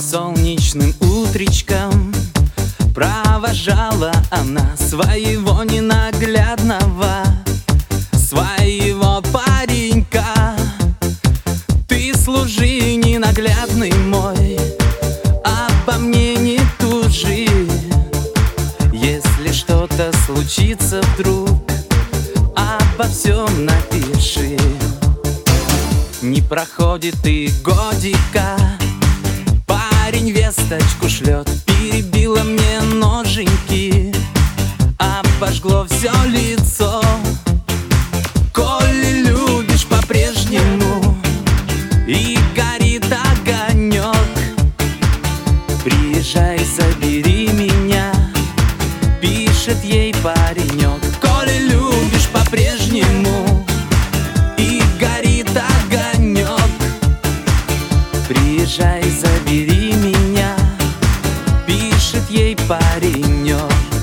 Солнечным утречком провожала она своего ненаглядного, своего паренька. Ты служи, ненаглядный мой, обо мне не тужи. Если что-то случится вдруг, обо всем напиши. Не проходит и годика, парень весточку шлет: перебило мне ноженьки, обожгло все лицо. Коли любишь по-прежнему и горит огонек, приезжай, забери меня, пишет ей паренек. Коли любишь по-прежнему и горит огонек, приезжай, забери меня, пишет ей паренек.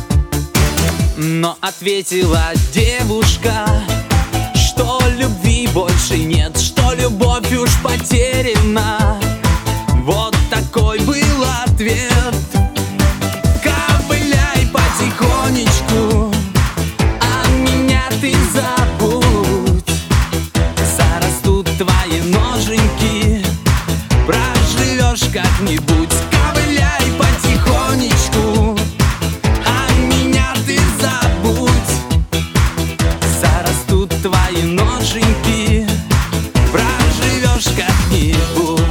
Но ответила девушка, что любви больше нет, что любовь уж потеряна. Вот такой был ответ. Ковыляй потихонечку, а меня ты забудь. Зарастут твои ноженьки, проживешь как-нибудь. Ковыляй потихонечку, а меня ты забудь. Зарастут твои ноженьки, проживешь как-нибудь.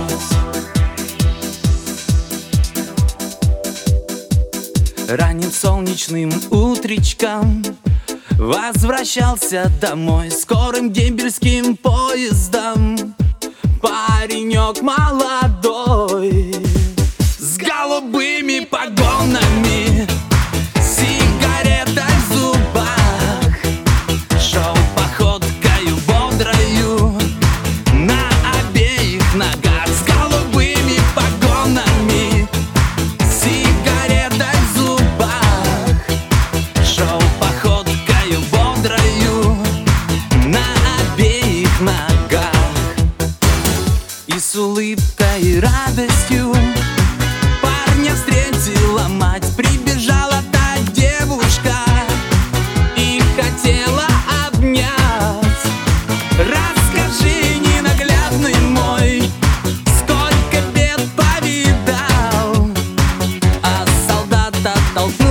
Ранним солнечным утречком возвращался домой скорым дембельским поездом паренек молодой, с голубыми погонами, сигарета в зубах, шел походкою бодрою на обеих ногах. С голубыми погонами, сигарета в зубах, шел походкою бодрою на обеих ногах. И с улыбкой и радостью парня встретила мать. Прибежала та девушка и хотела обнять. Расскажи, ненаглядный мой, сколько бед повидал. А солдата толкнул